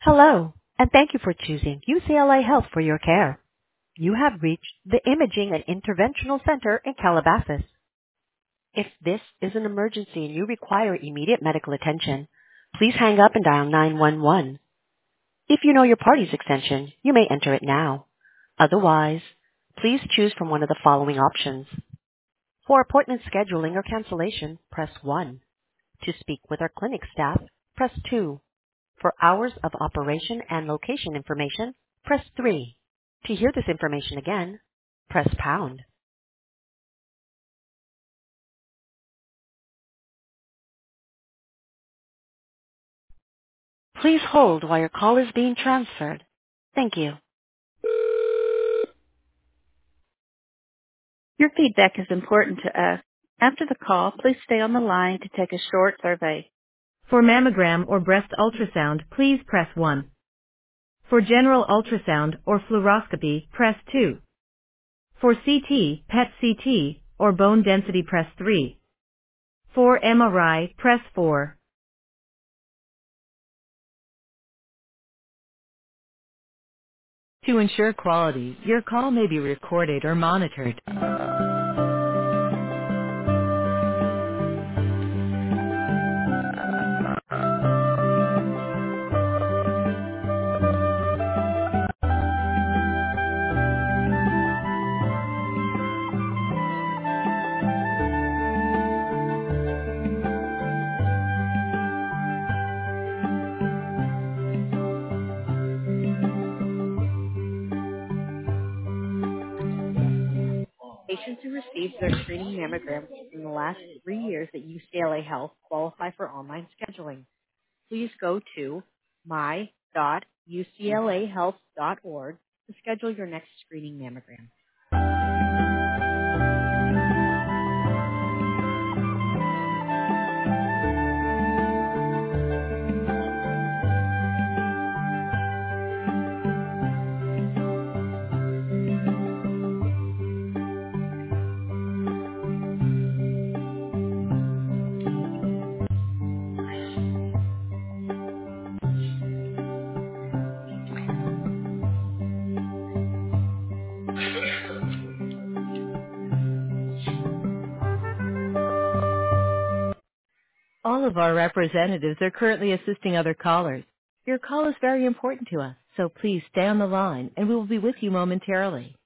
Hello, and thank you for choosing UCLA Health for your care. You have reached the Imaging and Interventional Center in Calabasas. If this is an emergency and you require immediate medical attention, please hang up and dial 911. If you know your party's extension, you may enter it now. Otherwise, please choose from one of the following options. For appointment scheduling or cancellation, press 1. To speak with our clinic staff, press 2. For hours of operation and location information, press 3. To hear this information again, press pound. Please hold while your call is being transferred. Thank you. Your feedback is important to us. After the call, please stay on the line to take a short survey. For mammogram or breast ultrasound, please press 1. For general ultrasound or fluoroscopy, press 2. For CT, PET CT, or bone density, press 3. For MRI, press 4. To ensure quality, your call may be recorded or monitored. Patients who received their screening mammogram in the last 3 years at UCLA Health qualify for online scheduling. Please go to my.uclahealth.org to schedule your next screening mammogram. All of our representatives are currently assisting other callers. Your call is very important to us, so please stay on the line and we will be with you momentarily.